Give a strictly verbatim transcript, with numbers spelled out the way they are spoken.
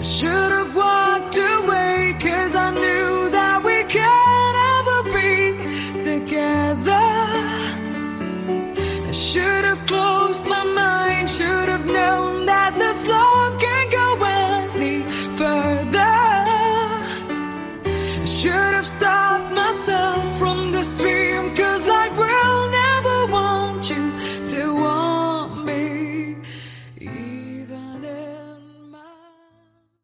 should've walked away, cause I knew that we could never be together. I should